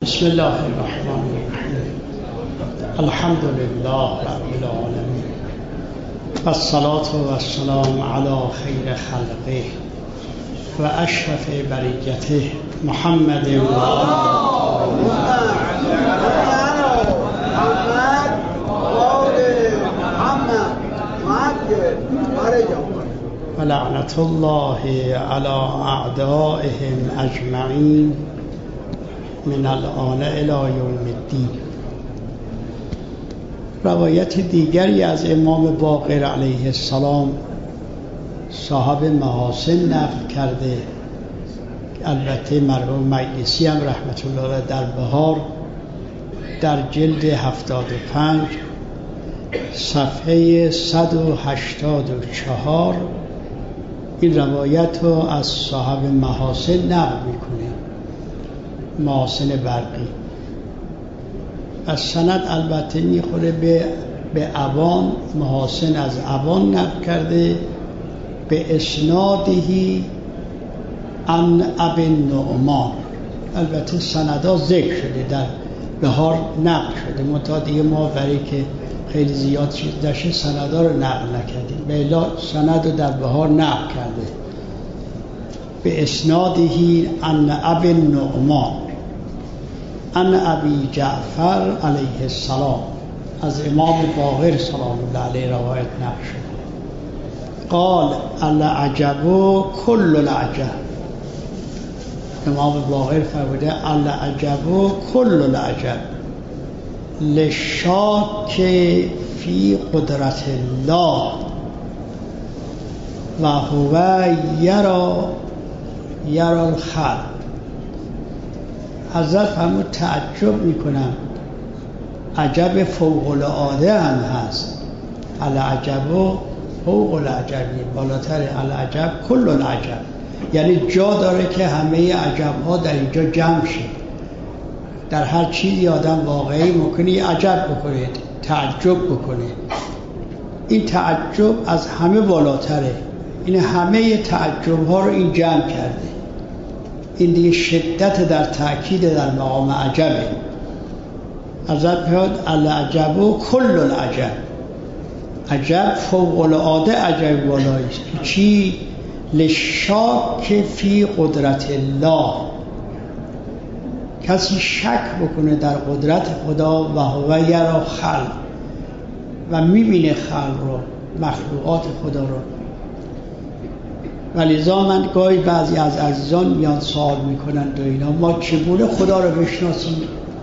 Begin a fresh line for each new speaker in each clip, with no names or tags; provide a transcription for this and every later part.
بسم الله الرحمن الرحیم. الحمد لله رب العالمین و الصلاة و السلام علی خیر خلقه و اشرف بریته محمد و و لعنت الله علی اعدائهم اجمعین من الآن الی یوم الدین. روایت دیگری از امام باقر علیه السلام صاحب محاسن نقل کرده، البته مرحوم مجلسی هم رحمت الله علیه در بهار در جلد 75 صفحه 184 این روایت رو از صاحب محاسن نقل میکنه، محاسن برقی. از سند البته میخوره به عوان، محاسن از عوان نقل کرده به اسنادهی عن ابی النعمان. البته سندها ذکر شده در بهار نقل شده، منتها دیگه ما برای که خیلی زیاد چیز داشته سندها رو نقل نکردیم، به الا سند رو در بهار نقل کرده به اسنادهی عن ابی النعمان عن ابی جعفر علیه السلام. از امام باقر سلام الله علیه روایت نقل شده. قال العجب کل العجب. امام باقر فرموده العجب کل العجب للشاک فی قدرت الله و هو یرا الخلق. حضرت فرمود تعجب میکنم، عجب فوق العاده هم هست. العجب فوق العجب، بالاتر العجب کل العجب، یعنی جا داره که همه عجب ها در اینجا جمع شد. در هر چیزی آدم واقعی ممکنه عجب بکنه، تعجب بکنه. این تعجب از همه بالاتره، این همه تعجب ها رو این جمع کرده. این دیگه شدت در تأکید در مقام عجبه. حضرت فرمود العجب کل العجب، عجب فوق العاده عجب والایست. چی؟ لشاک فی قدرت الله، کسی شک بکنه در قدرت خدا و هو یرا خلق، و میبینه خلق رو، مخلوقات خدا رو. ولذا من گاهی بعضی از عزیزان میان سوال میکنند و اینا ما چگونه خدا رو بشناسیم،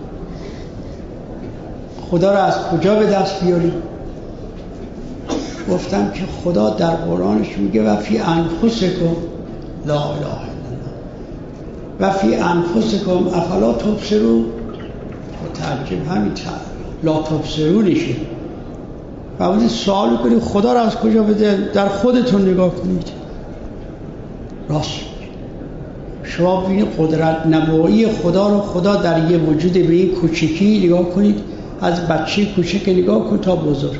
خدا رو از کجا به دست بیاریم؟ گفتم که خدا در قرآنش میگه و فی انفسکم لا اله الا الله و فی انفسکم افلا تبصرون. متعجب همین لا تبصرونشه. و اون سوال کنید خدا رو از کجا بده؟ در خودتون نگاه کنید. راست شما ببینید قدرت نمایی خدا رو، خدا در یه وجود به این کوچیکی نگاه کنید، از بچه کوچک نگاه کن تا بزرگ.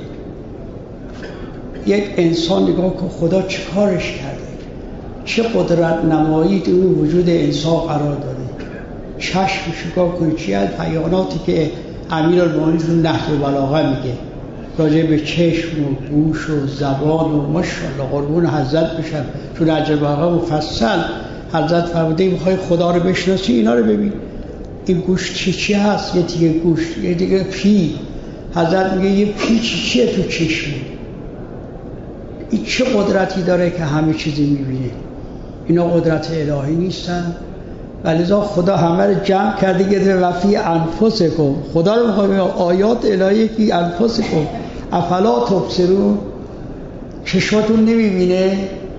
یک انسان نگاه کن خدا چه کارش کرده، چه قدرت نمایی تو وجود انسان قرار داده. چشمش نگاه کن، چی از بیاناتی که امیرالمومنین تو نحو البلاغه میگه راجع به چشم و گوش و زبان و ماشاءالله قربون حضرت بشن. تو نحو البلاغه مفصل حضرت فرموده میخوای خدا رو بشناسی اینا رو ببین. این گوش چی هست؟ یه دیگه گوش، یه دیگه پی. حضرت میگه یه پی چیه تو چشم؟ این چه قدرتی داره که همه چیزی میبینه؟ اینا قدرت الهی نیستن؟ ولذا خدا همه رو جمع کرده گده و فی انفسکم. خدا رو میخوایم آیات الهی فی انفسکم افلا تبصرون. چشماتون نمیبینه؟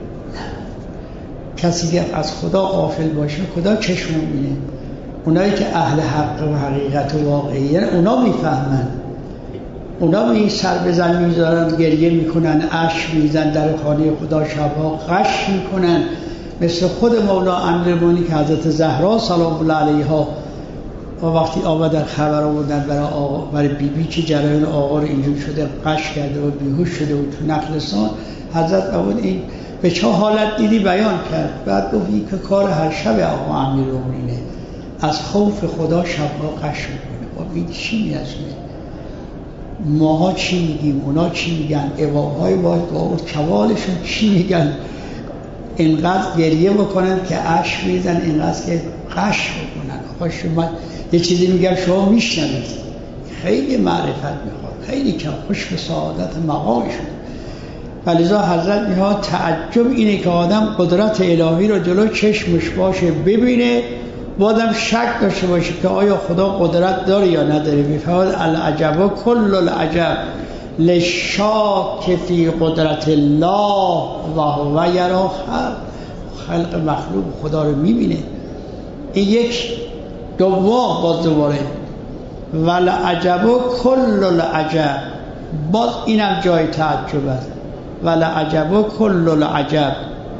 کسی که از خدا غافل باشه خدا چشم میبینه. اونایی که اهل حق و حقیقت و واقعیه اونا میفهمن. اونا می سر بزن میذارن، گریه میکنن، اشک میزن در خانه خدا، شبها غش میکنن. مثل خود مولا امیرالمومنین که حضرت زهرا سلام الله علیها و وقتی آمدن خبر آوردن برای بیبی که جریان آقا رو اینجور شده، غش کرده و بیهوش شده و تو نخلستان، حضرت آورد این به چه حالت دیدی بیان کرد. بعد گفت این که کار هر شب آقا امیرالمومنینه. از خوف خدا شبها قش میکنه. خب این چی میرسونه؟ ماها چی میگیم، اونا چی میگن، عباهای با کوالشون چی میگن، اینقدر گریه بکنن که عشق میزن، اینقدر که قش بکنن. آقا شما یه چیزی میگم شما میشنوید، خیلی معرفت میخواد، خیلی کم خوش به سعادت مقامشون. ولذا حضرت میها تعجب اینه که آدم قدرت الهی رو جلو چشمش باشه ببینه، بعدم شک داشته باشه که آیا خدا قدرت داره یا نداره. میفرماد العجب و کل العجب للشاک فی قدرت الله و هو یرا خلق مخلوق خدا رو میبینه. این یک. دوم باز دوباره والعجب و کل العجب، باز اینم جای تعجب است. والعجب و کل العجب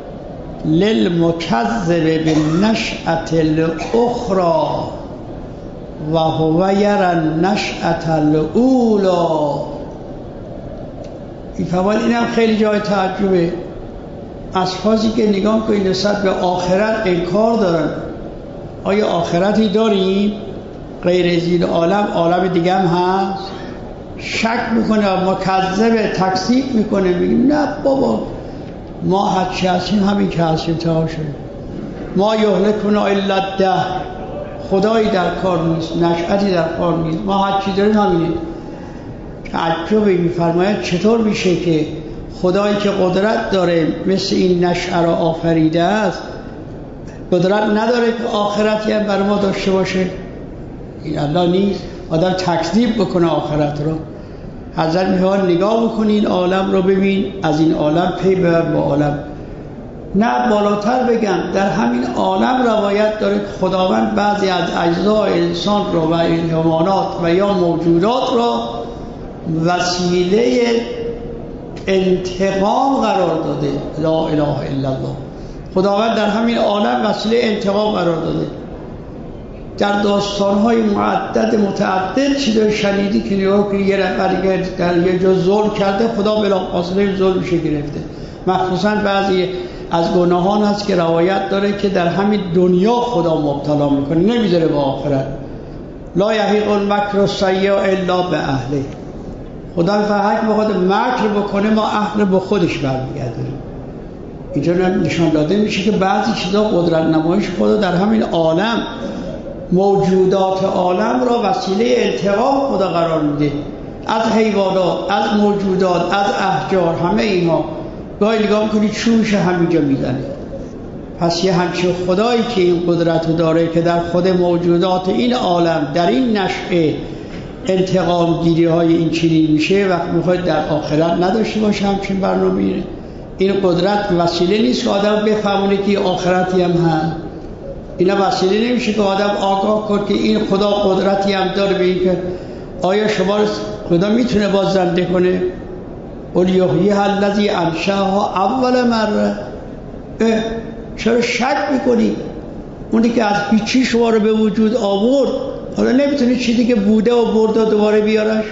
للمکذب بالنشأة الاخرى و هو یرى النشأة الاولی. این فوال اینم خیلی جای تعجبه. اشخاصی که نگاه کنید نسبت به آخرت انکار دارن. آیا آخرتی داریم غیر از این عالم دیگه هم هست؟ شک میکنه، مکذب، تکذیب میکنه، میگه نه بابا ما هرچی هستیم همین که هستیم تمام شد. ما یهلکنا الا الدهر، خدایی در کار نیست، نشأتی در کار نیست، ما هرچی داریم همینه. تعجبی میفرماید چطور میشه که خدایی که قدرت داره مثل این نشأه را آفریده است قدرت نداره که آخرتی هم برای ما داشته باشه؟ این الله نیست؟ آدم تکذیب بکنه آخرت رو. حضرت میفرماید نگاه بکنین عالم رو ببین، از این عالم پی ببر با عالم. نه بالاتر بگم، در همین عالم روایت داره که خداوند بعضی از اجزای انسان رو و حیوانات و یا موجودات را وسیله انتقام قرار داده. لا اله الا الله. خداوند در همین عالم وسیله انتقام قرار داده. در داستان‌های متعدد چیزای شنیدی که یه نفر در یه جا ظلم کرده خدا بلافاصله ظلمش گرفته. مخصوصا بعضی از گناهان هست که روایت داره که در همین دنیا خدا مبتلا میکنه، نمیذاره به آخرت. لا یحیق المکر السیء الا باهله. خدا فقط بخواد مکر بکنه ما اهل به خودش برمیگردیم. اینجا نشان داده میشه که بعضی چیزا قدرت نمایش خدا در همین عالم، موجودات عالم را وسیله انتقام خدا قرار میده. از حیوانات، از موجودات، از احجار، همه اینها گاهی نگاه میکنید چونش همینجا میزنه. پس یه همچین خدایی که این قدرت رو داره که در خود موجودات این عالم در این نشأه انتقام گیری های این چیزی میشه، وقتی میخواید در آخرت نداشته باشه همچین برنامه. این قدرت وسیله نیست که آدم بفهمونه که آخرتی هم هست. اینا وسیله نمیشه که آدم آگاه کنه که این خدا قدرتی هم داره به این که آیا شما خدا میتونه باز زنده کنه؟ قل یحییها الذی انشأها اول مره. چرا شک میکنی؟ اونی که از هیچی شما رو به وجود آورد حالا نمیتونی چیزی که بوده و برده دوباره بیارش؟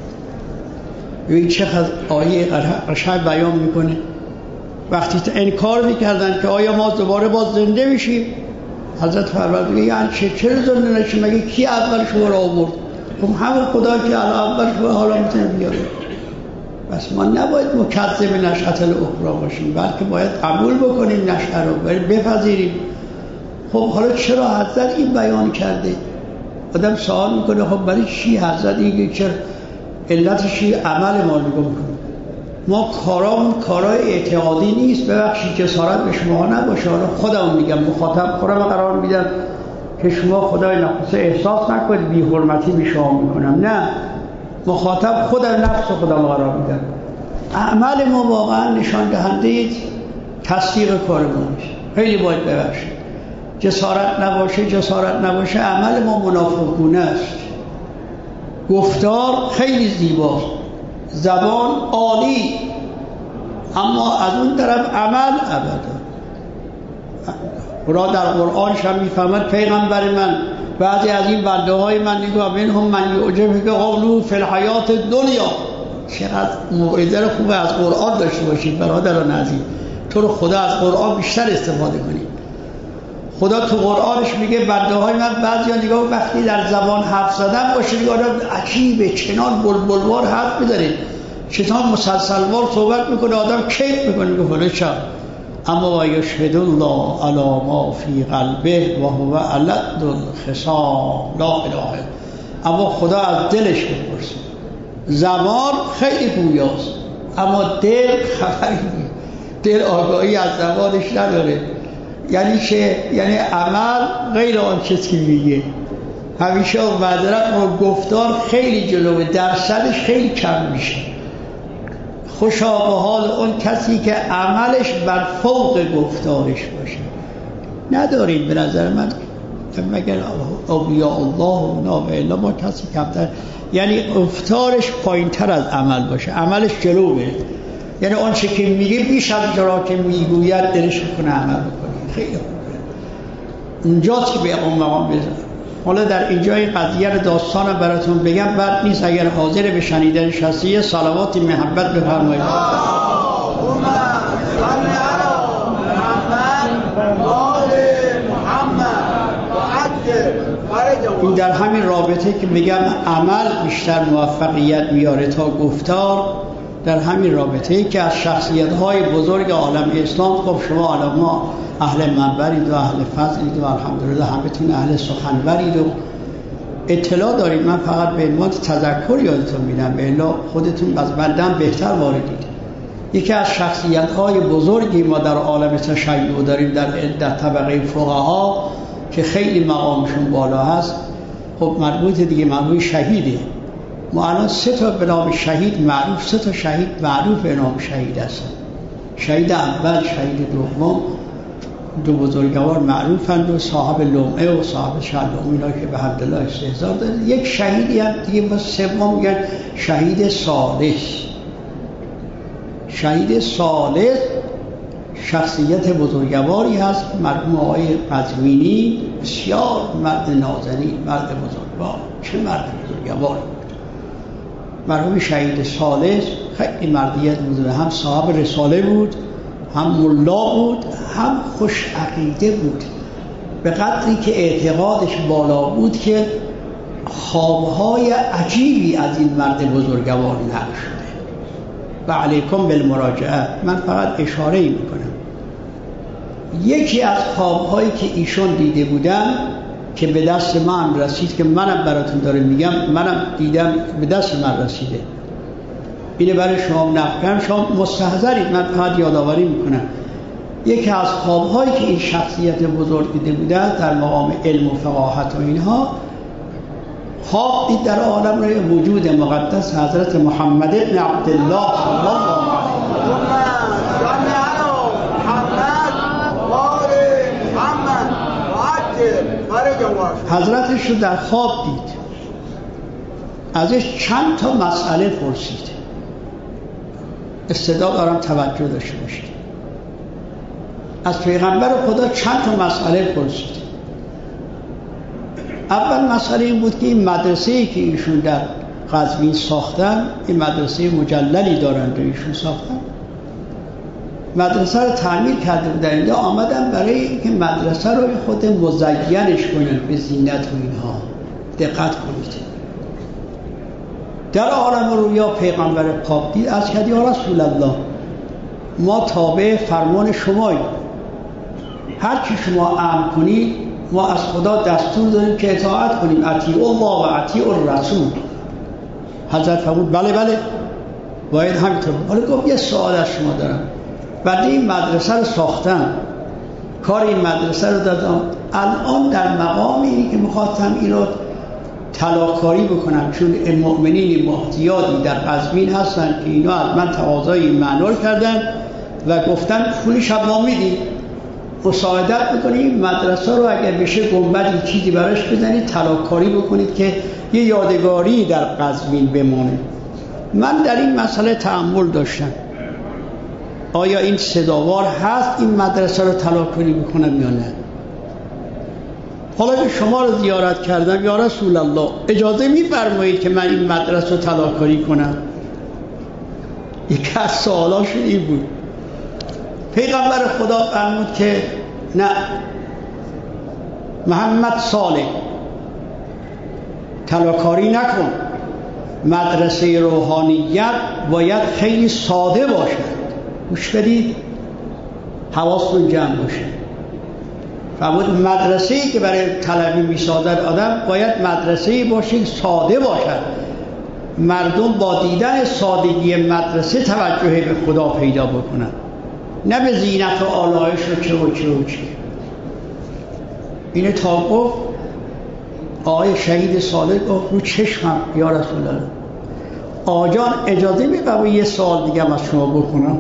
این چقدر آیه قشنگ بیان میکنه. وقتی انکار میکردن که آیا ما دوباره باز زنده میشیم، حضرت فرمود یعنی چرا زنده نشیم؟ مگه کی اول شما رو آورد؟ خب همون خدا که اول شما حالا میتونه بیاره. بس ما نباید مکذب نشأة الاخری باشیم، بلکه باید قبول بکنیم نشأه رو، باید بپذیریم. خب حالا چرا حضرت این بیان کرده؟ آدم سوال میکنه خب برای چی حضرت این چرا علتش عمل ما نگاه میکنه؟ ما کارامون کارای اعتقادی نیست. ببخشید جسارت به شما نباشه، حالا خودم میگم، مخاطب خودم قرار میدم که شما خدای نخواسته احساس نکنید بی حرمتی به شما میکنم. نه، مخاطب خودم نفس خودم قرار میدم. اعمال ما واقعا نشان دهنده تصدیق کارمون میشه. خیلی باید ببخشید جسارت نباشه عمل ما منافقانه است. گفتار خیلی زیباست، زبان عالی، اما از اون طرف عمل ابدا. خدا در قرآنش هم میفهمد پیغمبر من بعضی از این بنده های من نگاه منهم من یعجبه که قولو فی الحیات دنیا. چقدر موعظه رو خوبه از قرآن داشته باشید برادران عزیز. تو رو خدا از قرآن بیشتر استفاده کنید. خدا تو قرآنش میگه بنده های من بعضیا نگاه وقتی در زبان حرف زدن باشه نگاه عجیبه، چنان بلبلوار حرف میزنه، چنان مسلسلوار صحبت میکنه، آدم کیف میکنه، میگه فلان شد. اما و یشهد الله علی ما فی قلبه و هو الد الخصام لا اله. اما خدا از دلش بپرسه. زبان خیلی گویاست اما دل خبری نیست، دل آگاهی از زبانش نداره. یعنی چه؟ یعنی عمل غیر آن چیزی که میگه. همیشه معذرت و گفتار خیلی جلوه، درصدش خیلی کم میشه. خوشا به حال اون کسی که عملش بر فوق گفتارش باشه. نداریم به نظر من مگر اولیاء الله و نام الله ما کسی کمتر، یعنی گفتارش پایین تر از عمل باشه، عملش جلو بره. یعنی اون چه که میگه بیش از جرا که میگوید دلش کنه عمل بکنه. خیلی خوبه، اونجاست که به اون مقام بزن. حالا در اینجا این قضیه رو داستان براتون بگم، بعد نیست اگر حاضر به شنیدنش هستی صلوات محبت بفرمایید. این در همین رابطه که میگم عمل بیشتر موفقیت میاره تا گفتار، در همین رابطه که از شخصیت‌های بزرگ عالم اسلام، خب شما علما اهل منبرید و اهل فضلید و الحمدلله همتون اهل سخنورید و اطلاع دارید. من فقط به عنوان تذکر یادتون میدم، به الا خودتون از بندم بهتر واردید. یکی از شخصیت‌های بزرگی ما در عالم تشیع داریم در طبقه فقها که خیلی مقامشون بالا هست. خب مربوط دیگه مربوط شهیده. ما الان 3 تا به نام شهید معروف، 3 تا شهید معروف به نام شهید هستن. شهید اول، شهید دوم، 2 بزرگوار معروفند و صاحب لمعه و صاحب شلوم، اینا که به حمدالله استحضار داره. یک شهیدی هم دیگه با سوم میگن شهید ثالث. شهید ثالث شخصیت بزرگواری هست، مرحوم آقای قزوینی، بسیار مرد نازنین، مرد بزرگوار، چه مرد بزرگواری. مرحوم شهید ثالث خیلی مردیت بود، هم صاحب رساله بود، هم ملا بود، هم خوش عقیده بود، به قدری که اعتقادش بالا بود که خوابهای عجیبی از این مرد بزرگوار نقل شده. و علیکم بالمراجعه. من فقط اشاره میکنم. یکی از خوابهایی که ایشون دیده بودن که به دست من رسید، که منم براتون داره میگم، منم دیدم، به دست من رسیده، اینه برای شما نقل کنم، شما مستحضرید، من فقط یادآوری میکنم. یکی از خوابهایی که این شخصیت بزرگ دیده بودن در مقام علم و فقاهت و اینها، خواب دید در عالم روی وجود مقدس حضرت محمد ابن عبدالله صلی الله علیه و حضرتش رو در خواب دید، ازش چند تا مسئله پرسید. استعداد دارم توجه داشته باشید. از پیغمبر خدا چند تا مسئله پرسید. اول مسئله این بود که این مدرسه‌ای که ایشون در قزوین ساختن، این مدرسه مجللی دارند و ایشون ساختن، مدرسه رو تعمیر کرده بودن. اینجا آمدن برای اینکه مدرسه رو خود مزینش کنن به زینت و اینها. دقت کنید. در عالم رویا پیغمبر پاک دید، از کردی یا رسول الله، ما تابع فرمان شماییم، هر چی شما امر کنید ما از خدا دستور داریم که اطاعت کنیم، اطیع الله و اطیع الرسول. حضرت فرمود بله بله باید همینطور. حالا گفت یه سوال از شما دارم، بعد این مدرسه رو ساختن، کار این مدرسه رو دادم، الان در مقام اینی که میخواستم این رو طلاق‌کاری بکنم، چون مؤمنین محتیاطی در قزوین هستن که اینا از من تقاضای منول کردن و گفتن پول شب ما میدید، مساعدت میکنید مدرسه رو اگر بشه گنبدی چیزی براش بزنید، طلاق‌کاری بکنید که یه یادگاری در قزوین بمونه. من در این مسئله تأمل داشتم، آیا این صداوار هست این مدرسه رو طلاق‌کاری بکنم یا نه؟ حالا که شما رو زیارت کردم یا رسول الله اجازه میفرمایید که من این مدرسه رو طلاق‌کاری کنم؟ یکی از سوالاشون این بود. پیغمبر خدا فرمود که نه، محمد صالح طلاکاری نکن، مدرسه روحانیت باید خیلی ساده باشد. گوش بدید، حواستون جمع باشه. فرمود مدرسه‌ای که برای طلبی میسازد آدم باید مدرسه‌ای باشه ساده باشد، مردم با دیدن سادگی مدرسه توجه به خدا پیدا بکنن، نه به زینت و آلایش و چه و چه و چه. اینه تا گفت آقای شهید صالح گفت رو چشمم یا رسول الله. آقا جان اجازه می‌دید یه سوال دیگه از شما بکنم؟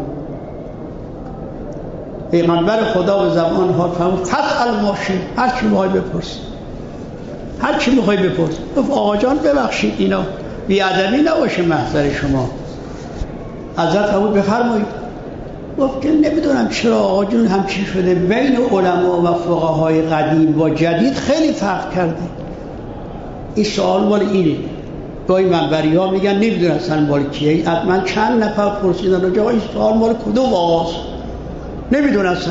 پیغمبر خدا به زبان ها فرمود فسأل ما شئت، هر چی می‌خوای بپرس، هر چی می‌خوای بپرس. گفت آقا جان ببخشید اینا بی‌ادبی نباشه محضر شما. حضرت فرمود بفرمایید. گفت که نمیدونم چرا آقا جون همچین شده، بین علما و فقهای قدیم و جدید خیلی فرق کرده. این سوال مال اینه. گاهی منبری ها میگن نمیدونن اصلا مال کیه. از من چند نفر پرسیدن راجع این سوال مال کدوم آقاست، نمیدونن اصلا.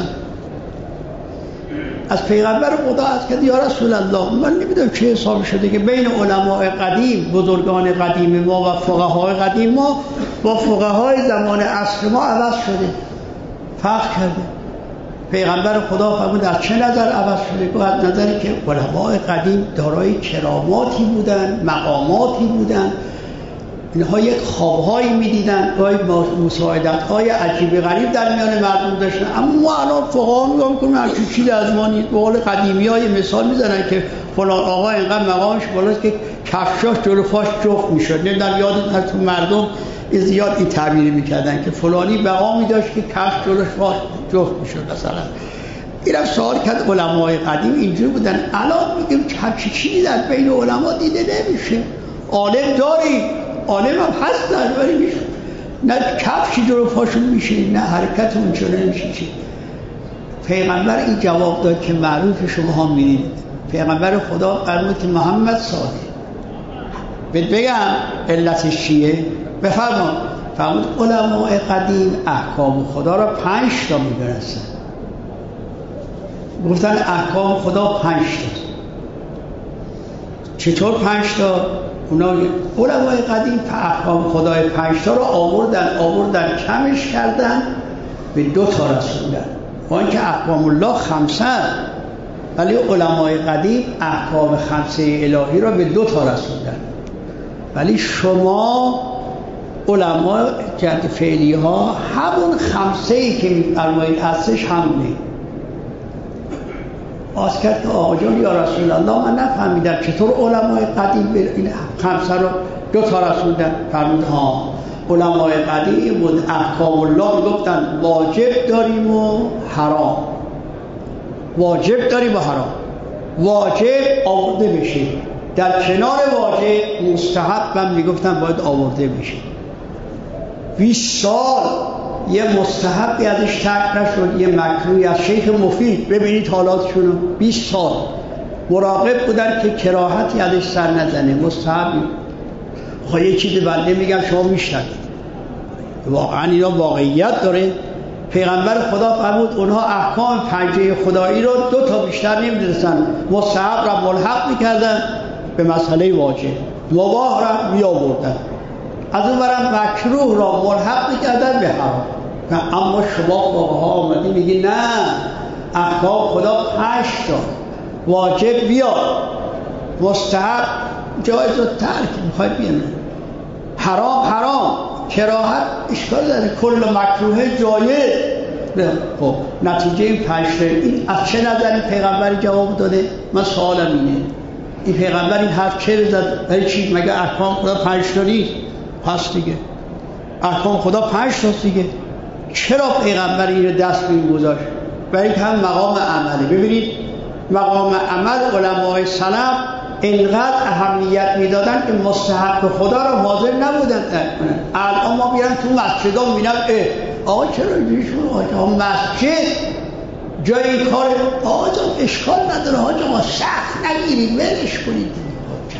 از پیغمبر خدا از که یا رسول الله من نمیدونم چه حساب شده که بین علماء قدیم، بزرگان قدیم ما و فقهای قدیم ما با فقهای زمان عصر ما عوض شده، فرق کرده. پیغمبر خدا فرمود از چه نظر عوض شده؟ گفت از نظری که علماء قدیم دارای کراماتی بودن، مقاماتی بودن، اینها یک خوابهایی میدیدن، گاهی مساعدت‌های عجیب غریب در میان مردم داشتن. اما الان فقها میگن که همچین چیزی از ما نیست. به قول قدیمی‌ها یه مثال میزنن که فلان آقا اینقدر مقامش بالاست که کفشاش جلو پاش جفت میشد. نمیدونم یادت تو مردم زیاد این تعبیر میکردن که فلانی مقامی داشت که کفش جلوش پاش جفت میشد مثلا. اینم سوال کرد علمای قدیم اینجوری بودن. الان میگیم همچین چیزی در بین علما دیده نمیشه. عالم داریم، عالم هم هستن ولی میشه نه کفشی جلو پاشون میشه نه حرکت اون چرا نمیشه. پیغمبر این جواب داد که معروف شما ها میدید. پیغمبر خدا فرمود که محمد صالح بگم علتش چیه؟ بفرمایید. فرمود علماء قدیم احکام خدا را 5 تا میدونستن. گفتن احکام خدا 5 تا. چطور 5 تا؟ اونا علمای قدیم احکام خدای 5 تا رو آوردن کمش کردن به 2 تا رسوندن. با اینکه احکام الله 5 ولی علمای قدیم احکام 5 الهی رو به 2 تا رسوندن. ولی شما علما جد فعلی ها همون 5 که می‌فرمایید هستش همونه. آز کرد که آقا جان یا رسول الله من نفهمیدم چطور علمای قدیم به این 5 رو 2 تا رسوندن. فرمود ها علمای قدیم بود احکام الله گفتن واجب داریم و حرام، واجب داریم و حرام. واجب آورده بشه، در کنار واجب مستحب هم میگفتن باید آورده بشه. 20 سال یه مستحبی ازش ترک نشد، یه مکروهی از شیخ مفید ببینید حالاتشونو. 20 سال مراقب بودن که کراهتی ازش سر نزنه، مستحبی. خواهی یه چیزی بنده میگم شما میشنوید، واقعا اینا واقعیت داره. پیغمبر خدا فرمود اونها احکام 5 خدایی رو 2 تا بیشتر نمیدونستن. مستحب را ملحق میکردن به مسئله واجب، مباح را میآوردن، از اون برم مکروه را ملحق میکردن به حرام. اما شما فقها آمدی میگی نه احکام خدا 5 تا، واجب بیاد، مستحب جایز و ترک میخوای بیان، حرام کراهت اشکال داره، کل مکروه جایز. خب نتیجه این 5 این از چه نظری پیغمبری جواب داده؟ من سوالم اینه این پیغمبر این حرف چه زد؟ برای چی؟ مگه احکام خدا 5 تا نیست؟ هست دیگه، احکام خدا 5 تاست دیگه. چرا پیغمبر این دست به این گذاشت؟ برای که هم مقام عمله. ببینید مقام عمل علمای سلف اینقدر اهمیت میدادن که مستحق خدا را حاضر نبودن ترک کنن. الان ما بیان تو مسجد ها میبینم آقا چرا اینجوری شد؟ آقا مسجد جای این کار آقا جان اشکال نداره، آقا سخت نگیرید ولش کنید.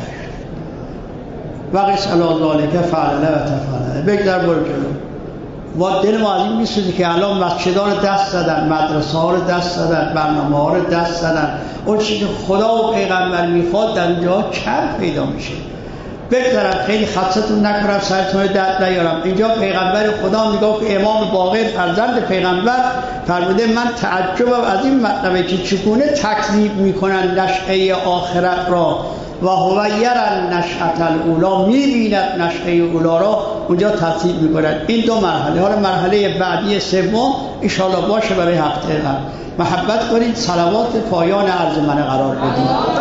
و قص علی ذالک فعلنا و تفعلنا. بگذار برو جلو. و دل ما از این میسوزه که الان مسجدان رو دست زدن، مدرسه ها رو دست زدن، برنامه ها رو دست زدن. اون چیزی که خدا و پیغمبر میخواد در اینجا کم پیدا میشه. بگذارم خیلی خدستون نکنم، سرتون رو درد نیارم. اینجا پیغمبر خدا میگه که امام باقر فرزند پیغمبر فرموده من تعجبم از این مطلبه که چگونه تکذیب میکنن نشأه آخرت را و هو یرى نشأة الاولی، میبیند نشأه اولا را، اونجا تکذیب میکنن. این دو مرحله. حالا مرحله بعدی سوم ان شاءالله باشه برای هفته بعد. محبت کنید، صلوات پایان عرض من قرار بدید.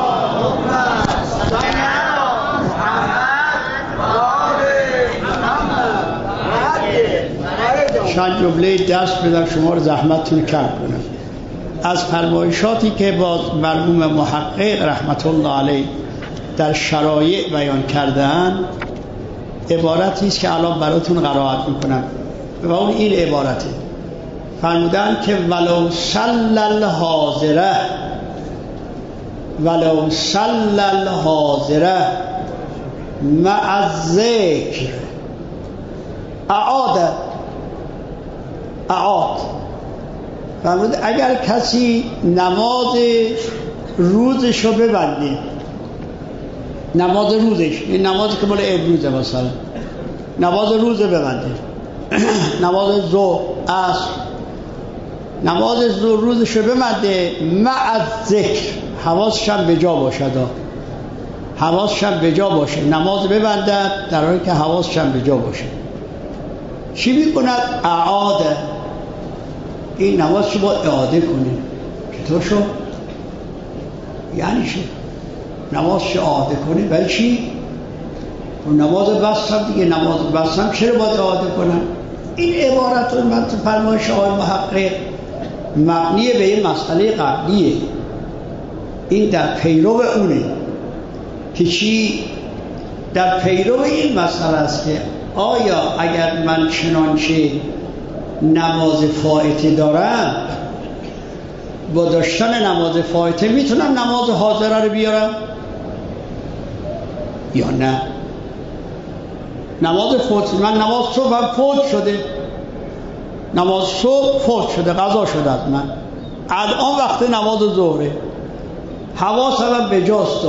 چند جمله درس بدم شما رو زحمتتون کم کنم. از فرمایشاتی که باز مرحوم محقق رحمت الله علیه در شرایع بیان کردن، عبارتی است که الان براتون قرائت میکنم و اون این عبارته. فرمودن که ولو صلی الحاضره، ولو صلی الحاضره مع الذکر اعاد فرمود اگر کسی نماز روزشو ببنده، نماز روزش، این نمازی که مال امروزه مثلا، نماز روز ببنده، نماز ظهر، عصر، نماز ظهر روزشو ببنده مع الذکر، حواسش هم به جا باشد، حواسش هم به جا باشه، نماز ببندد در حالی که حواسش هم به جا باشه. چی میکند؟ اعاده، این نماز رو باید اعاده کنیم. چطور شد؟ یعنی چی؟ نماز رو اعاده کنیم برای چی؟ نماز بستم دیگه، نماز بستم چرا باید اعاده کنم؟ این عبارت رو من تو فرمایش آقای محقق مبنی به این مسئله قبلیه. این در پیرو اونه که چی؟ در پیرو این مسئله است که آیا اگر من چنانچه نماز فائته دارم، با داشتن نماز فائته میتونم نماز حاضره رو بیارم یا نه؟ نماز فوت، من نماز صبح فوت شده، نماز صبح فوت شده، قضا شده از من، الان وقت نماز ظهره، حواسم به جاست،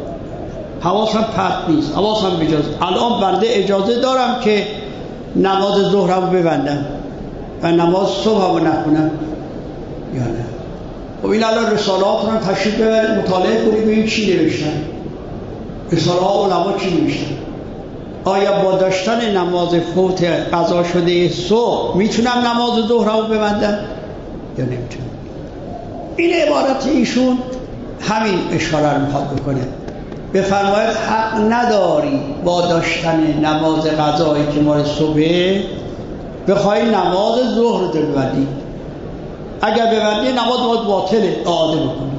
حواسم پرت نیست، حواسم به جاست، الان بنده اجازه دارم که نماز ظهرم رو ببندم و نماز صبح رو نخونم یا نه؟ خب این الان رسالات رو تشریف ببرید مطالعه کنید ببینید چی نوشتن، رساله ها علما چی نوشتن. آیا با داشتن نماز فوت قضا شده صبح میتونم نماز ظهر رو ببندم یا نمیتونم؟ این عبارت ایشون همین اشاره رو میخواد بکنه. بفرماید حق نداری با داشتن نماز قضایی که مال صبح بخوای نماز ظهر رو ببندی. اگر ببندی نماز باید باطله، اعاده بکنی.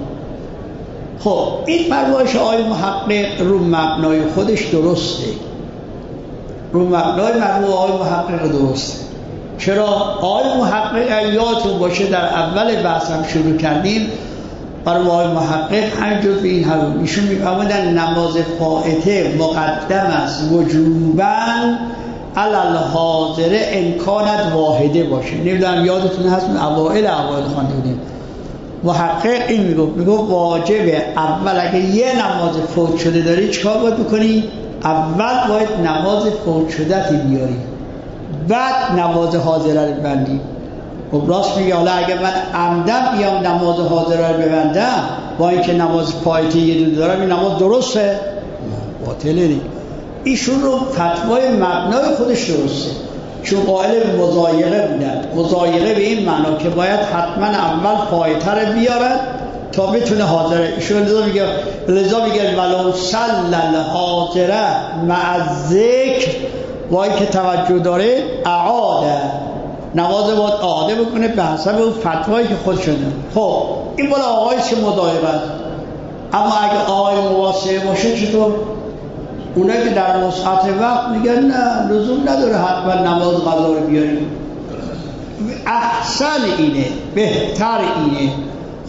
خب این فرمایش آقای محقق رو مبنای خودش درسته، رو مبنای مرحوم آقای محقق درسته. چرا؟ آقای محقق یادتون باشه در اول بحثم شروع کردیم، برای آقای محقق همینجور به این حرف ایشون میفرمودن نماز فائته مقدم است وجوباً علی الحاضره امکانت واحده باشه. نمیدونم یادتون هست اوائل خوانده بودیم محقق این میگو واجبه اول اگه یه نماز فوت شده داری چیکار باید بکنی؟ اول باید نماز فوت شده‌تی بیاری، بعد نماز حاضره رو ببندی. خب راست میگه. حالا اگه من عمدن بیام نماز حاضره رو ببندم با اینکه نماز فائته یه دونه دارم، این نماز درسته؟ باطله دیگه. ایشون رو فتوای مبنای خودش درسته، چون قائل به مضایقه بودن. مضایقه به این معنا که باید حتما اول فائته رو بیارن تا بتونه حاضره. ایشون لذا میگه ولو صلی الحاضره مع الذکر، وای که توجه داره اعاده، نماز باید اعاده بکنه به حسب اون فتوایی که خود شده. خب این بالا آقای چه مضایقه است. اما اگه آقای مواسعه باشه چطور؟ اونایی که در وسعت وقت میگن نه لزوم نداره حتما نماز قضا رو بیاریم، احسن اینه، بهتر اینه.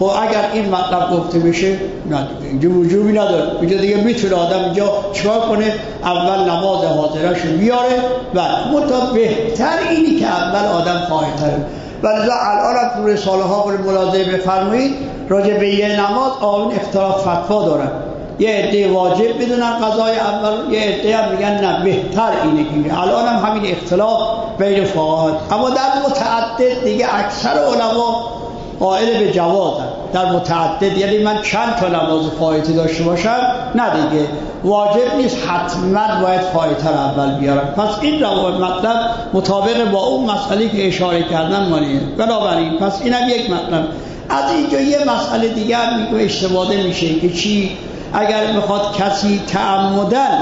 خب اگر این مطلب گفته بشه نه اینجا وجوبی نداره، اینجا دیگه میتونه آدم اینجا چیکار کنه؟ اول نماز حاضرش بیاره و مطمئن بهتر اینی که اول آدم خواهی‌تره. ولذا الان هم تو رساله ها برای ملاحظه بفرمایید راجع به یه نماز آن اختلاف فتوا دارن، یه عده واجب میدونن قضای اول، یه عده هم میگن نه بهتر اینه که الان هم همین اختلاف بین فقها، اما در متعدد دیگه اکثر علما قائل به جوازن. در متعدد یعنی من چند تا نماز فایته داشته باشم نه دیگه واجب نیست حتما باید فایته رو اول بیارم. پس این مطلب مطابق با اون مسئله که اشاره کردم مانیه. بنابراین پس اینم یک مطلب. از اینجا یه مسئله دیگه هم استفاده میشه که چی؟ اگر میخواد کسی تعمدن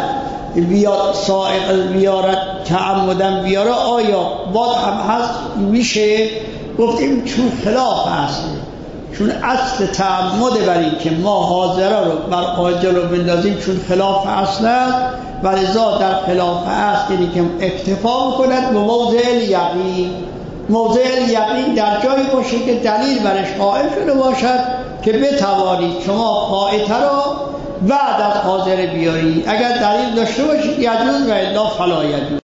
بیارد تعمدن بیاره آیا باز هم هست میشه؟ گفتیم چون خلاف اصله، چون اصل تعمد بر این که ما حاضره رو بر عاجل رو بندازیم چون خلاف اصل است و لذا در خلاف اصل یعنی که اکتفا میکند به موضع الیقین. موضع الیقین در جایی باشه که دلیل برش قائم شده باشد که بتوانید شما فائته را بعد از حاضر بیاری. اگر دلیل داشته باشید یجوز و الا فلا یجوز.